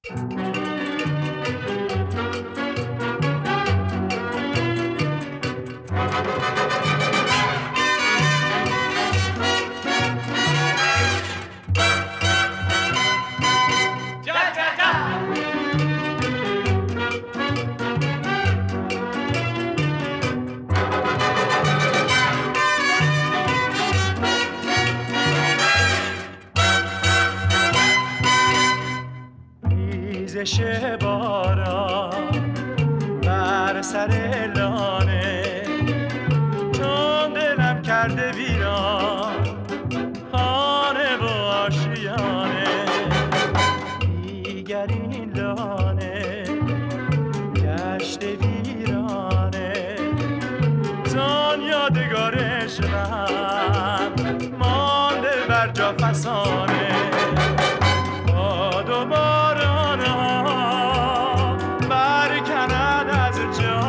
ریزش باران بر سر لانه، چون دلم کرده ویران خانه و آشیانه. دیگر این لانه گشت ویرانه، زان یادگار عشقم مانده بر جا فسانه. باد و باران ها برکند از جا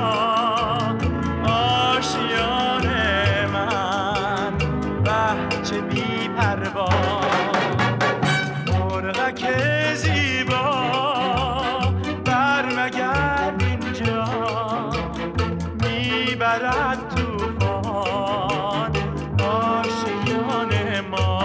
آشیان من، بچه بی پروا مرغک زیبا برمگرد اینجا، میبرد طوفان آشیان ما.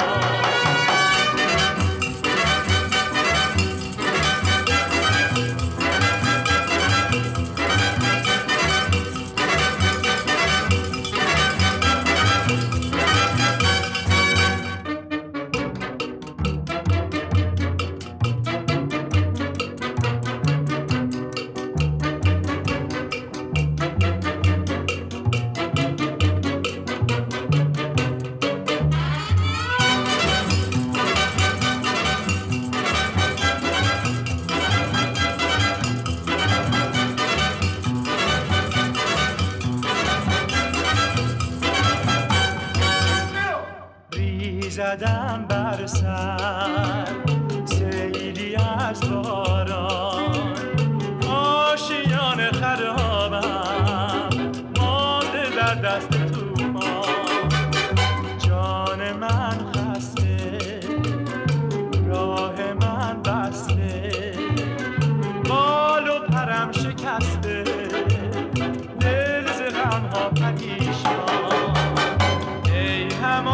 زدم بر سر سیلی از باران، آشیان خرابم مانده در دست طوفان. جان من خسته راه من بسته، بال و پرم شکسته دل ز غمها پریشان. ای هم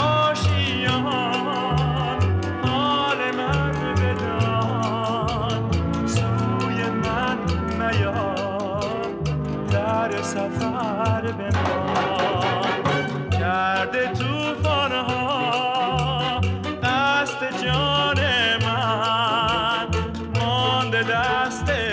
حال من بدان، سوی من میا در سفر بمان. کرده طوفان ها دست جان من، مانده دست